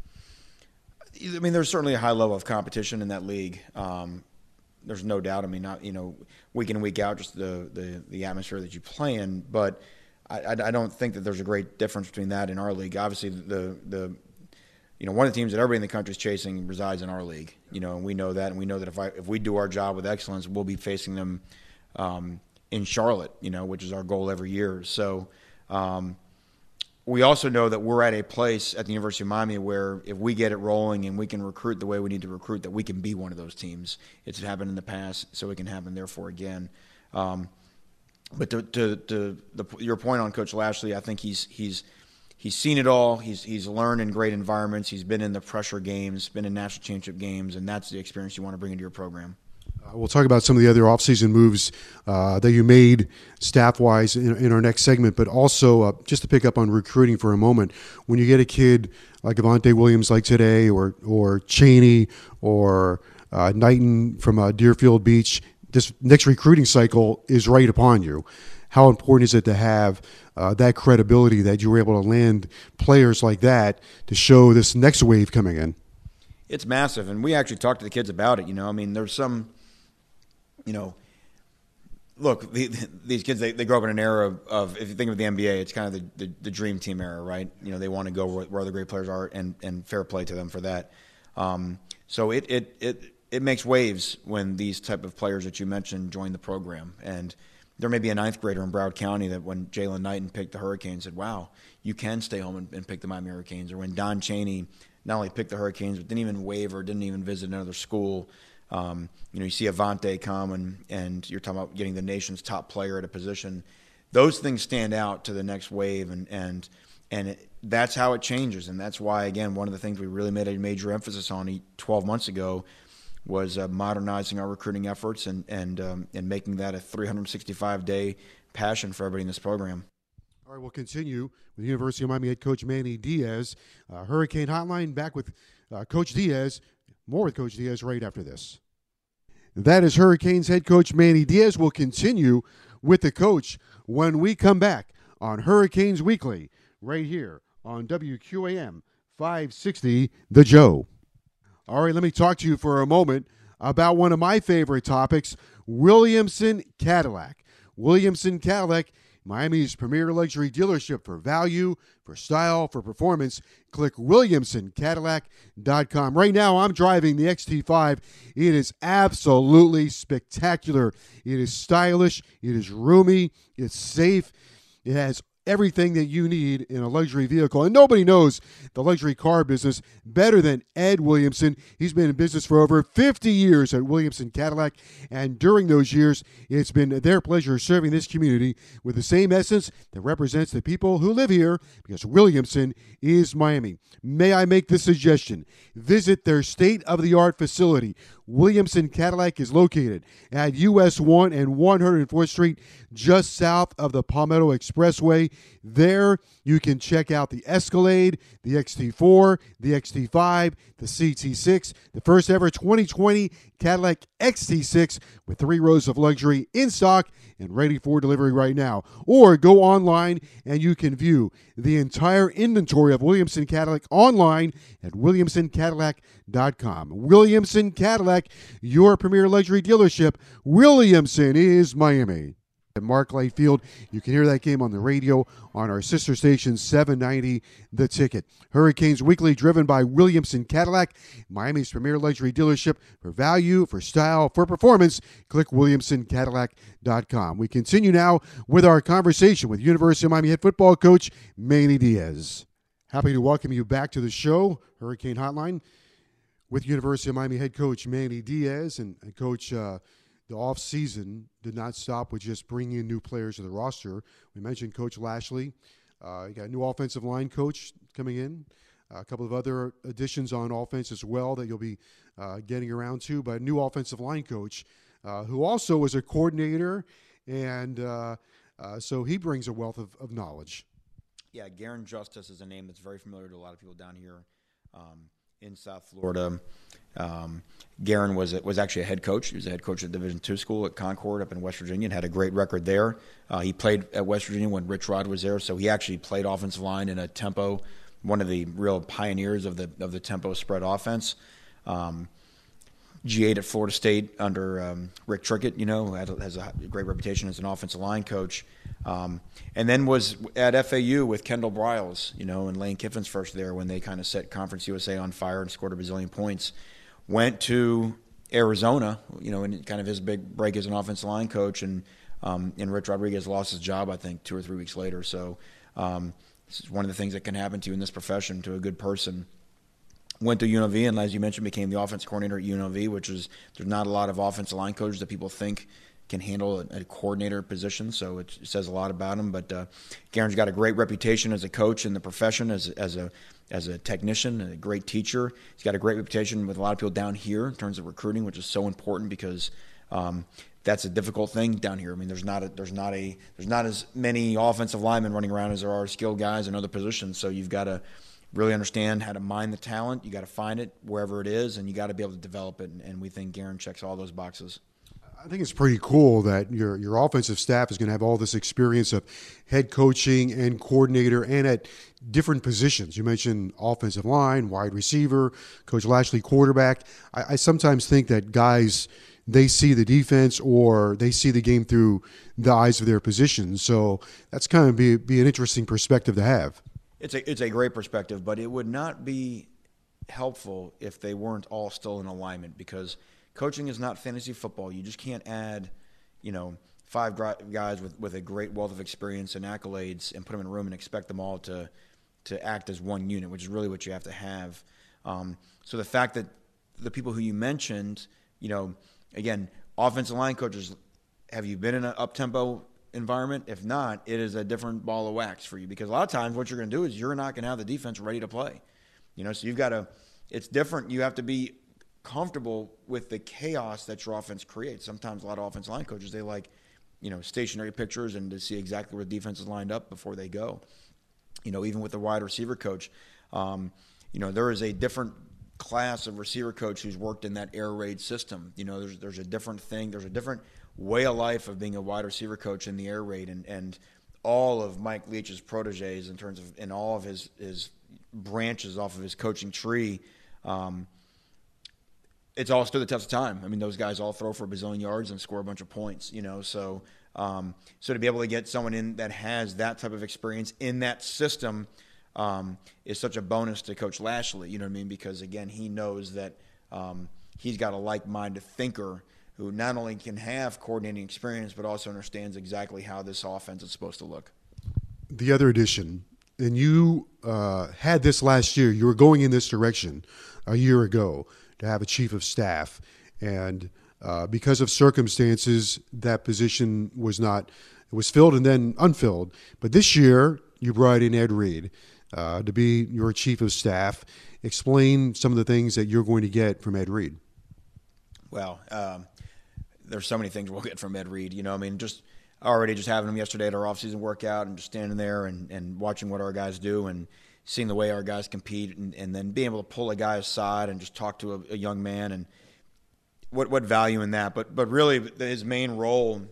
I mean, there's certainly a high level of competition in that league. Um, there's no doubt. I mean, not you know, week in and week out, just the the, the atmosphere that you play in. But I, I don't think that there's a great difference between that and our league. Obviously, the the you know, one of the teams that everybody in the country is chasing resides in our league. You know, and we know that, and we know that if I if we do our job with excellence, we'll be facing them, um, in Charlotte, you know, which is our goal every year. So um, we also know that we're at a place at the University of Miami where if we get it rolling and we can recruit the way we need to recruit, that we can be one of those teams. It's happened in the past, so it can happen therefore again. Um, but to, to, to the, your point on Coach Lashley, I think he's he's he's seen it all. He's he's learned in great environments. He's been in the pressure games, been in national championship games, and that's the experience you want to bring into your program. Uh, we'll talk about some of the other offseason moves uh, that you made staff-wise in, in our next segment, but also uh, just to pick up on recruiting for a moment, when you get a kid like Avante Williams like today, or or Cheney, or uh, Knighton from uh, Deerfield Beach, this next recruiting cycle is right upon you. How important is it to have uh, that credibility that you were able to land players like that to show this next wave coming in? It's massive, and we actually talked to the kids about it. You know, I mean, there's some – You know, look, the, the, these kids, they, they grow up in an era of, of, if you think of the N B A, it's kind of the, the, the dream team era, right? You know, they want to go where, where other great players are, and, and fair play to them for that. Um, so it, it, it, it makes waves when these type of players that you mentioned join the program. And there may be a ninth grader in Broward County that when Jalen Knighton picked the Hurricanes said, wow, you can stay home and, and pick the Miami Hurricanes. Or when Don Cheney not only picked the Hurricanes, but didn't even waver, didn't even visit another school. Um, you know, you see Avante come and, and you're talking about getting the nation's top player at a position. Those things stand out to the next wave, and and and it, that's how it changes. And that's why, again, one of the things we really made a major emphasis on twelve months ago was uh, modernizing our recruiting efforts and and um, and making that a three hundred sixty-five day passion for everybody in this program. All right, we'll continue with University of Miami head coach Manny Diaz. Uh, Hurricane Hotline back with uh, Coach Diaz. More with Coach Diaz right after this. That is Hurricanes head coach Manny Diaz. We'll continue with the coach when we come back on Hurricanes Weekly right here on W Q A M five sixty The Joe. All right, let me talk to you for a moment about one of my favorite topics, Williamson Cadillac. Williamson Cadillac, Miami's premier luxury dealership for value, for style, for performance. Click Williamson Cadillac dot com. Right now, I'm driving the X T five. It is absolutely spectacular. It is stylish. It is roomy. It's safe. It has everything that you need in a luxury vehicle. And nobody knows the luxury car business better than Ed Williamson. He's been in business for over fifty years at Williamson Cadillac. And during those years, it's been their pleasure serving this community with the same essence that represents the people who live here, because Williamson is Miami. May I make this suggestion? Visit their state-of-the-art facility. Williamson Cadillac is located at U S one and one hundred fourth Street, just south of the Palmetto Expressway. There, you can check out the Escalade, the X T four, the X T five, the C T six, the first ever twenty twenty Cadillac X T six with three rows of luxury in stock and ready for delivery right now. Or go online and you can view the entire inventory of Williamson Cadillac online at Williamson Cadillac dot com. Williamson Cadillac, your premier luxury dealership. Williamson is Miami. At Mark Light Field, you can hear that game on the radio on our sister station seven ninety The Ticket. Hurricanes Weekly, driven by Williamson Cadillac, Miami's premier luxury dealership for value, for style, for performance. Click Williamson Cadillac dot com. We continue now with our conversation with University of Miami head football coach Manny Diaz. Happy to welcome you back to the show, Hurricane Hotline, with University of Miami head coach Manny Diaz. And, and Coach, uh, the offseason did not stop with just bringing in new players to the roster. We mentioned Coach Lashley. Uh, you got a new offensive line coach coming in. Uh, a couple of other additions on offense as well that you'll be uh, getting around to. But a new offensive line coach uh, who also was a coordinator. And uh, uh, so he brings a wealth of, of knowledge. Yeah, Garen Justice is a name that's very familiar to a lot of people down here um, in South Florida. Um, Garen was was actually a head coach. He was a head coach at Division two school at Concord up in West Virginia and had a great record there. Uh, he played at West Virginia when Rich Rod was there, so he actually played offensive line in a tempo, one of the real pioneers of the of the tempo spread offense. Um, G eight at Florida State under um, Rick Trickett, you know, has a great reputation as an offensive line coach. Um, and then was at F A U with Kendall Briles, you know, and Lane Kiffin's first there when they kind of set Conference U S A on fire and scored a bazillion points. Went to Arizona, you know, and kind of his big break as an offensive line coach, and Um, and Rich Rodriguez lost his job, I think, two or three weeks later. So um, this is one of the things that can happen to you in this profession, to a good person. Went to U N L V, and as you mentioned, became the offensive coordinator at U N L V, which is there's not a lot of offensive line coaches that people think can handle a, a coordinator position, so it, it says a lot about him. But uh, Garen's got a great reputation as a coach in the profession, as as a as a technician, a great teacher. He's got a great reputation with a lot of people down here in terms of recruiting, which is so important because um, that's a difficult thing down here. I mean, there's not a, there's not a there's not as many offensive linemen running around as there are skilled guys in other positions. So you've got to really understand how to mine the talent. You got to find it wherever it is, and you got to be able to develop it. And, and we think Garen checks all those boxes. I think it's pretty cool that your your offensive staff is going to have all this experience of head coaching and coordinator and at different positions. You mentioned offensive line, wide receiver, Coach Lashley quarterback. I, I sometimes think that guys, they see the defense or they see the game through the eyes of their position. So that's kind of be, be an interesting perspective to have. It's a it's a great perspective, but it would not be helpful if they weren't all still in alignment, because coaching is not fantasy football. You just can't add, you know, five guys with, with a great wealth of experience and accolades and put them in a room and expect them all to to act as one unit, which is really what you have to have. Um, so the fact that the people who you mentioned, you know, again, offensive line coaches, have you been in an up-tempo environment? If not, it is a different ball of wax for you, because a lot of times what you're going to do is you're not going to have the defense ready to play. You know, so you've got to – it's different. You have to be – comfortable with the chaos that your offense creates. Sometimes a lot of offensive line coaches, they like, you know, stationary pictures and to see exactly where the defense is lined up before they go. You know, even with the wide receiver coach, um, you know, there is a different class of receiver coach who's worked in that air raid system. You know, there's there's a different thing. There's a different way of life of being a wide receiver coach in the air raid, and, and all of Mike Leach's proteges in terms of, in all of his, his branches off of his coaching tree, um, it's all stood the test of time. I mean, those guys all throw for a bazillion yards and score a bunch of points, you know. So um, so to be able to get someone in that has that type of experience in that system um, is such a bonus to Coach Lashley, you know what I mean? Because, again, he knows that um, he's got a like-minded thinker who not only can have coordinating experience but also understands exactly how this offense is supposed to look. The other addition, and you uh, had this last year. You were going in this direction a year ago, to have a chief of staff, and uh, because of circumstances, that position was not, it was filled and then unfilled. But this year, you brought in Ed Reed uh, to be your chief of staff. Explain some of the things that you're going to get from Ed Reed. Well, um, there's so many things we'll get from Ed Reed. You know, I mean, just already just having him yesterday at our offseason workout and just standing there and, and watching what our guys do and seeing the way our guys compete, and, and then being able to pull a guy aside and just talk to a, a young man, and what what value in that. But but really his main role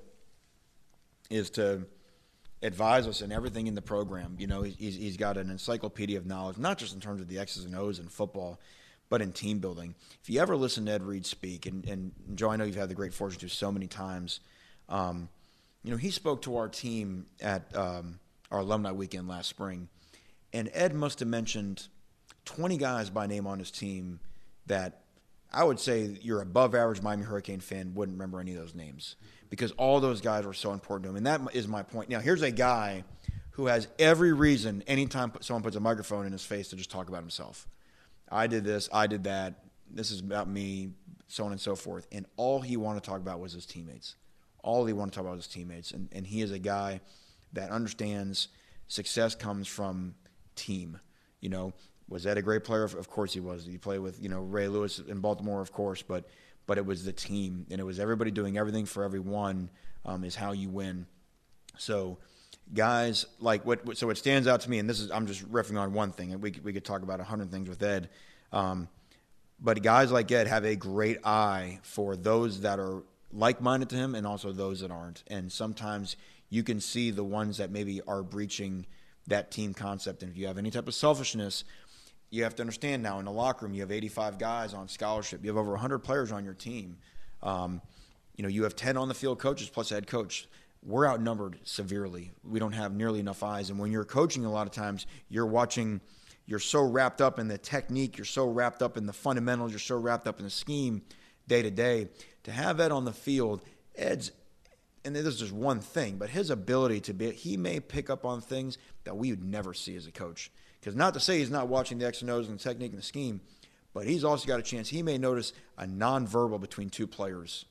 is to advise us in everything in the program. You know, he's, he's got an encyclopedia of knowledge, not just in terms of the X's and O's in football, but in team building. If you ever listen to Ed Reed speak, and, and Joe, I know you've had the great fortune to so many times, um, you know, he spoke to our team at um, our alumni weekend last spring. And Ed must have mentioned twenty guys by name on his team that I would say your above-average Miami Hurricane fan wouldn't remember any of those names, because all those guys were so important to him. And that is my point. Now, here's a guy who has every reason anytime someone puts a microphone in his face to just talk about himself. I did this, I did that, this is about me, so on and so forth. And all he wanted to talk about was his teammates. All he wanted to talk about was his teammates. And, and he is a guy that understands success comes from team. You know, was Ed a great player? Of course he was. He played with, you know, Ray Lewis in Baltimore, of course, but but it was the team, and it was everybody doing everything for everyone um, is how you win. So guys like what so it stands out to me, and this is I'm just riffing on one thing, and we we could talk about a hundred things with Ed, um, but guys like Ed have a great eye for those that are like-minded to him and also those that aren't. And sometimes you can see the ones that maybe are breaching that team concept. And if you have any type of selfishness, you have to understand now in the locker room, you have eighty-five guys on scholarship. You have over one hundred players on your team. Um, you know, you have ten on the field coaches plus a head coach. We're outnumbered severely. We don't have nearly enough eyes. And when you're coaching, a lot of times you're watching, you're so wrapped up in the technique, you're so wrapped up in the fundamentals, you're so wrapped up in the scheme day to day. To have Ed on the field, Ed's and this is just one thing, but his ability to be, he may pick up on things that we would never see as a coach. Because not to say he's not watching the X and O's and the technique and the scheme, but he's also got a chance. He may notice a nonverbal between two players.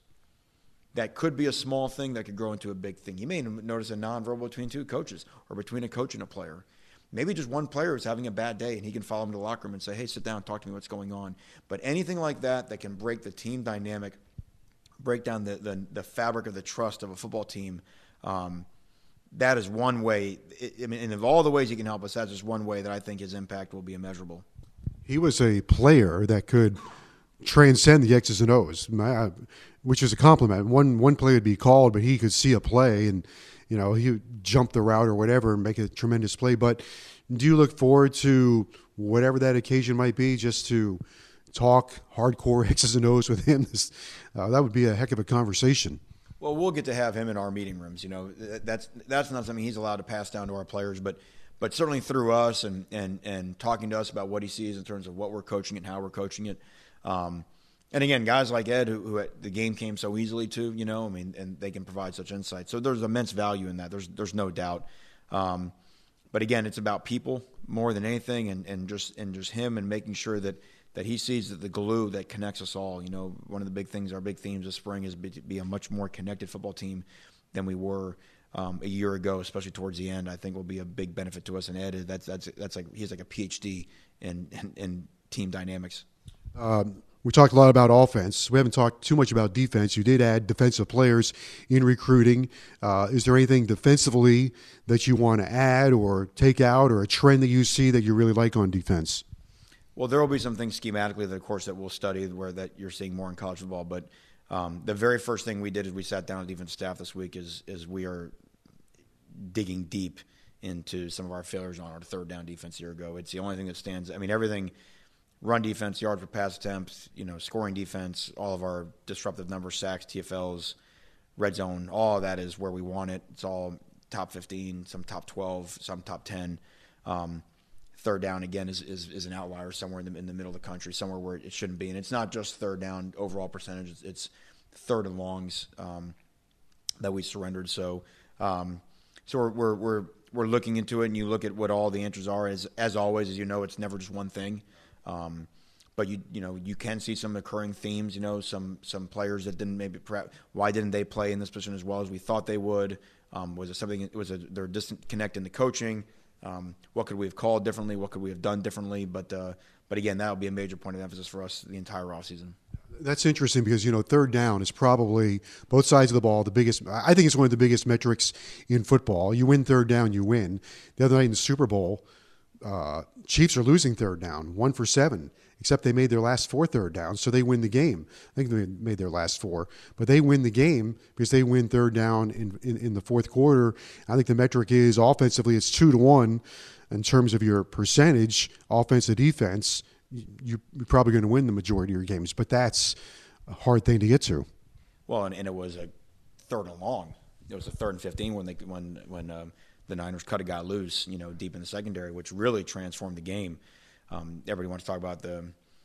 That could be a small thing that could grow into a big thing. You may notice a nonverbal between two coaches or between a coach and a player. Maybe just one player is having a bad day and he can follow him to the locker room and say, hey, sit down, talk to me, what's going on. But anything like that that can break the team dynamic, break down the, the, the fabric of the trust of a football team, um, that is one way. I mean, and of all the ways he can help us, that's just one way that I think his impact will be immeasurable. He was a player that could transcend the X's and O's, which is a compliment. One one play would be called, but he could see a play and, you know, he would jump the route or whatever and make a tremendous play. But do you look forward to whatever that occasion might be, just to talk hardcore X's and O's with him? Uh, that would be a heck of a conversation. Well, we'll get to have him in our meeting rooms. You know, that's that's not something he's allowed to pass down to our players, but but certainly through us and and and talking to us about what he sees in terms of what we're coaching and how we're coaching it. Um, and again, guys like Ed, who, who the game came so easily to, you know, I mean, and they can provide such insight. So there's immense value in that. There's there's no doubt. Um, but again, it's about people more than anything, and, and just and just him and making sure that. that he sees that the glue that connects us all. You know, one of the big things, our big themes this spring is be, be a much more connected football team than we were um, a year ago, especially towards the end. I think will be a big benefit to us. And Ed, that's that's that's like he's like a P H D in in, in team dynamics. Um, we talked a lot about offense. We haven't talked too much about defense. You did add defensive players in recruiting. Uh, is there anything defensively that you want to add or take out, or a trend that you see that you really like on defense? Well, there will be some things schematically that, of course, that we'll study where that you're seeing more in college football. But um, the very first thing we did is we sat down with the defensive staff this week is is we are digging deep into some of our failures on our third down defense a year ago. It's the only thing that stands. I mean, everything, run defense, yard for pass attempts, you know, scoring defense, all of our disruptive numbers, sacks, T F Ls, red zone, all of that is where we want it. It's all top fifteen, some top twelve, some top ten. Um, Third down, again, is, is, is an outlier somewhere in the, in the middle of the country, somewhere where it shouldn't be. And it's not just third down overall percentage. It's, it's third and longs um, that we surrendered. So um, so we're, we're we're we're looking into it, and you look at what all the answers are. As as always, as you know, it's never just one thing. Um, but you you know you can see some occurring themes. You know, some some players that didn't maybe perhaps, why didn't they play in this position as well as we thought they would? Um, was it something? Was it their disconnect in the coaching? Um, what could we have called differently? What could we have done differently? But uh, but again, that will be a major point of emphasis for us the entire offseason. That's interesting because, you know, third down is probably both sides of the ball the biggest. I think it's one of the biggest metrics in football. You win third down, you win. The other night in the Super Bowl, uh, Chiefs are losing third down, one for seven, except they made their last four third downs, so they win the game. I think they made their last four, but they win the game because they win third down in, in, in the fourth quarter. I think the metric is offensively it's two to one in terms of your percentage, offense to defense. You're probably going to win the majority of your games, but that's a hard thing to get to. Well, and, and it was a third and long. It was a third and fifteen when they when when um, the Niners cut a guy loose, you know, deep in the secondary, which really transformed the game. Um, everybody wants to talk about the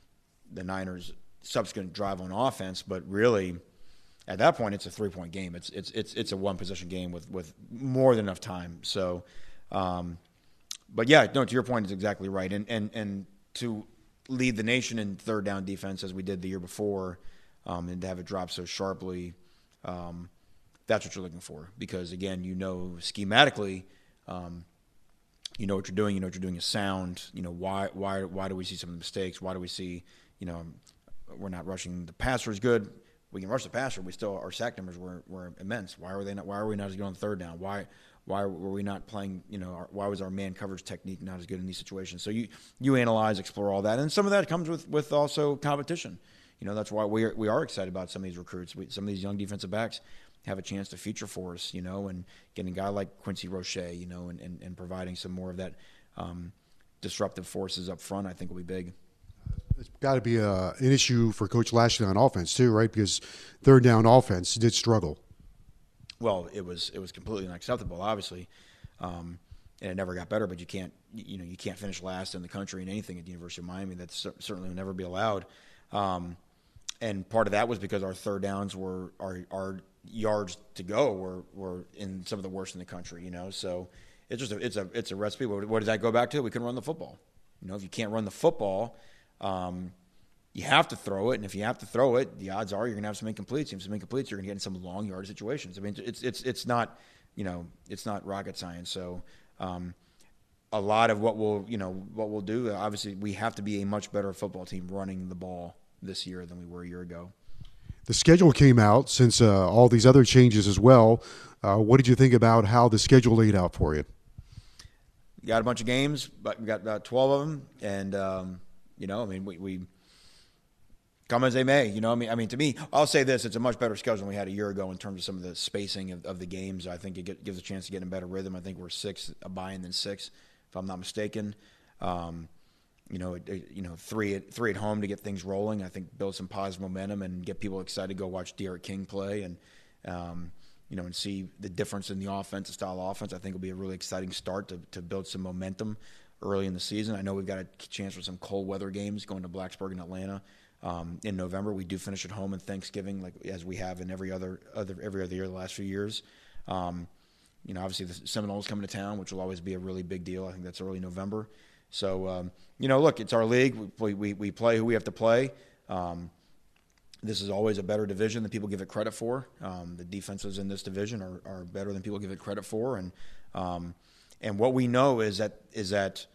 the Niners' subsequent drive on offense, but really, at that point, it's a three-point game. It's it's it's it's a one-possession game with, with more than enough time. So, um, but yeah, no, to your point, is exactly right. And and and to lead the nation in third down defense as we did the year before, um, and to have it drop so sharply, um, that's what you're looking for. Because again, you know, schematically. Um, You know what you're doing. You know what you're doing is sound. You know why why why do we see some of the mistakes? Why do we see you know we're not rushing the passer as good? We can rush the passer. We still our sack numbers were, were immense. Why are they not? Why are we not as good on third down? Why why were we not playing? You know our, why was our man coverage technique not as good in these situations? So you you analyze, explore all that, and some of that comes with, with also competition. You know that's why we are, we are excited about some of these recruits. We, some of these young defensive backs have a chance to feature for us, you know, and getting a guy like Quincy Roche, you know, and, and, and providing some more of that um, disruptive forces up front, I think will be big. It's got to be a, an issue for Coach Lashley on offense too, right? Because third down offense did struggle. Well, it was it was completely unacceptable, obviously, um, and it never got better. But you can't, you know, you can't finish last in the country in anything at the University of Miami. That certainly will never be allowed. Um, and part of that was because our third downs were are are yards to go were were in some of the worst in the country. You know, so it's just a, it's a it's a recipe. What, what does that go back to? We couldn't run the football. You know, if you can't run the football, um, you have to throw it, and if you have to throw it, the odds are you're going to have some incompletes. You have some incompletes, you're going to get in some long yard situations. I mean, it's it's it's not, you know, it's not rocket science. So, um, a lot of what we'll you know what we'll do, obviously, we have to be a much better football team running the ball this year than we were a year ago. The schedule came out since uh, all these other changes as well. Uh, what did you think about how the schedule laid out for you? We got a bunch of games, but we got about twelve of them, and um, you know, I mean, we. we Come as they may, you know. I mean, I mean, to me, I'll say this: it's a much better schedule than we had a year ago in terms of some of the spacing of, of the games. I think it get, gives a chance to get in a better rhythm. I think we're six a bye and then six, if I'm not mistaken. Um, you know, it, it, you know, three at three at home to get things rolling. I think build some positive momentum and get people excited to go watch Derek King play and um, you know and see the difference in the offense, the style of offense. I think will be a really exciting start to to build some momentum early in the season. I know we've got a chance for some cold weather games going to Blacksburg and Atlanta. Um, in November, we do finish at home in Thanksgiving, like as we have in every other other every other year the last few years. Um, you know, obviously the Seminoles coming to town, which will always be a really big deal. I think that's early November. So, um, you know, look, it's our league. We we we play who we have to play. Um, this is always a better division than people give it credit for. Um, the defenses in this division are, are better than people give it credit for, and um, and what we know is that is that.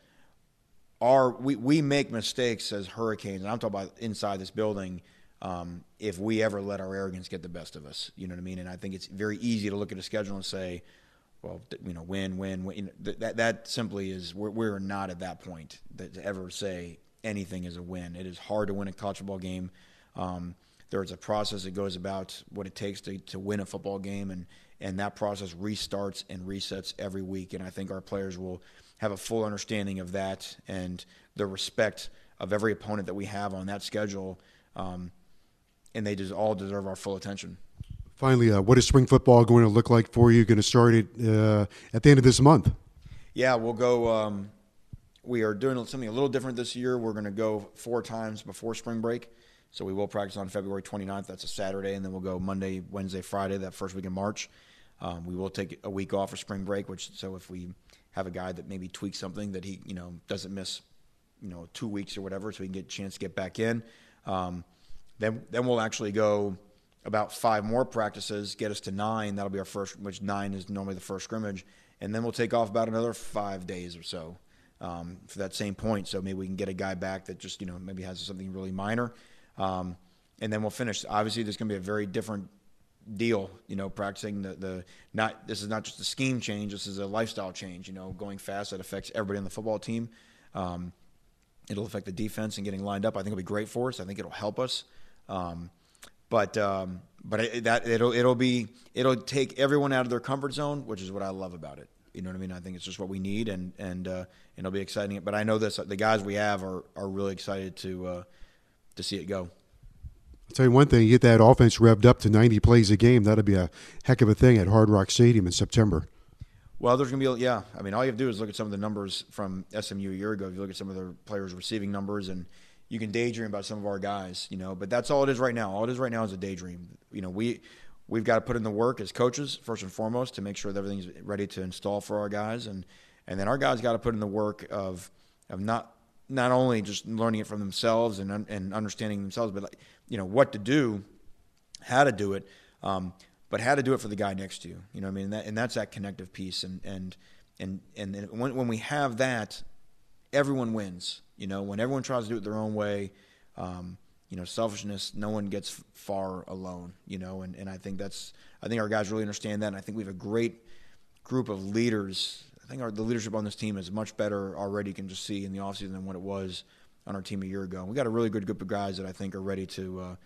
Our, we, we make mistakes as Hurricanes, and I'm talking about inside this building, um, if we ever let our arrogance get the best of us. You know what I mean? And I think it's very easy to look at a schedule and say, well, you know, win, win, win. You know, that, that simply is, we're, we're not at that point that to ever say anything is a win. It is hard to win a college football game. Um, there's a process that goes about what it takes to, to win a football game, and, and that process restarts and resets every week. And I think our players will have a full understanding of that and the respect of every opponent that we have on that schedule, um, and they just all deserve our full attention. Finally, uh, what is spring football going to look like for you? Going to start it uh, at the end of this month? Yeah, we'll go um, – we are doing something a little different this year. We're going to go four times before spring break. So we will practice on February twenty-ninth. That's a Saturday, and then we'll go Monday, Wednesday, Friday, that first week in March. Um, we will take a week off for spring break, which so if we – have a guy that maybe tweaks something that he, you know, doesn't miss, you know, two weeks or whatever, so he can get a chance to get back in. Um, then, then we'll actually go about five more practices, get us to nine. That'll be our first, which nine is normally the first scrimmage, and then we'll take off about another five days or so um, for that same point. So maybe we can get a guy back that just, you know, maybe has something really minor, um, and then we'll finish. Obviously, there's going to be a very different deal, you know, practicing the, the not this is not just a scheme change, this is a lifestyle change, you know, going fast that affects everybody on the football team. Um, it'll affect the defense and getting lined up. I think it'll be great for us. I think it'll help us. Um, but um, but it, that it'll it'll be it'll take everyone out of their comfort zone, which is what I love about it. You know what I mean? I think it's just what we need, and and uh, and it'll be exciting. But I know this the guys we have are are really excited to uh, to see it go. I'll tell you one thing, you get that offense revved up to ninety plays a game, that'll be a heck of a thing at Hard Rock Stadium in September. Well, there's going to be, yeah. I mean, all you have to do is look at some of the numbers from S M U a year ago. If you look at some of their players' receiving numbers, and you can daydream about some of our guys, you know. But that's all it is right now. All it is right now is a daydream. You know, we, we've got to put in the work as coaches, first and foremost, to make sure that everything's ready to install for our guys. And, and then our guys got to put in the work of of not not only just learning it from themselves and and understanding themselves, but, like, you know, what to do, how to do it, um, but how to do it for the guy next to you. You know what I mean? And, that, and that's that connective piece. And and and and when when we have that, everyone wins. You know, when everyone tries to do it their own way, um, you know, selfishness, no one gets far alone. You know, and, and I think that's I think our guys really understand that. And I think we have a great group of leaders. I think our, the leadership on this team is much better already. You can just see in the offseason than what it was on our team a year ago. We got a really good group of guys that I think are ready to uh,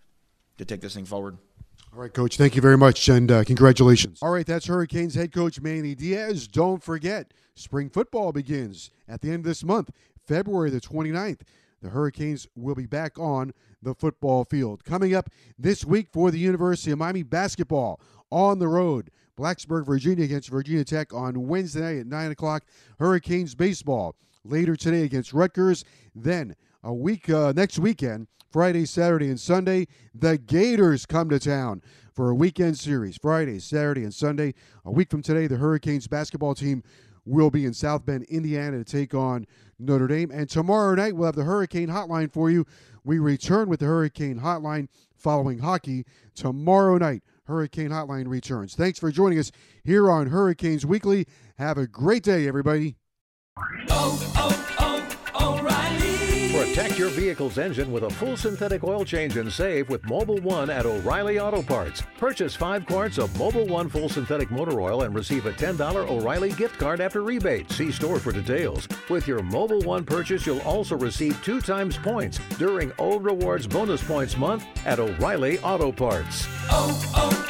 to take this thing forward. All right, Coach, thank you very much, and uh, congratulations. All right, that's Hurricanes head coach Manny Diaz. Don't forget, spring football begins at the end of this month, February the twenty-ninth. The Hurricanes will be back on the football field. Coming up this week for the University of Miami basketball on the road, Blacksburg, Virginia against Virginia Tech on Wednesday night at nine o'clock. Hurricanes baseball later today against Rutgers. Then a week uh, next weekend, Friday, Saturday, and Sunday, the Gators come to town for a weekend series. Friday, Saturday, and Sunday. A week from today, the Hurricanes basketball team will be in South Bend, Indiana to take on Notre Dame. And tomorrow night, we'll have the Hurricane Hotline for you. We return with the Hurricane Hotline following hockey tomorrow night. Hurricane Hotline returns. Thanks for joining us here on Hurricanes Weekly. Have a great day, everybody. Oh, oh, oh, O'Reilly. Protect your vehicle's engine with a full synthetic oil change and save with Mobil one at O'Reilly Auto Parts. Purchase five quarts of Mobil one full synthetic motor oil and receive a ten dollars O'Reilly gift card after rebate. See store for details. With your Mobil one purchase, you'll also receive two times points during O Rewards Bonus Points Month at O'Reilly Auto Parts. Oh, oh,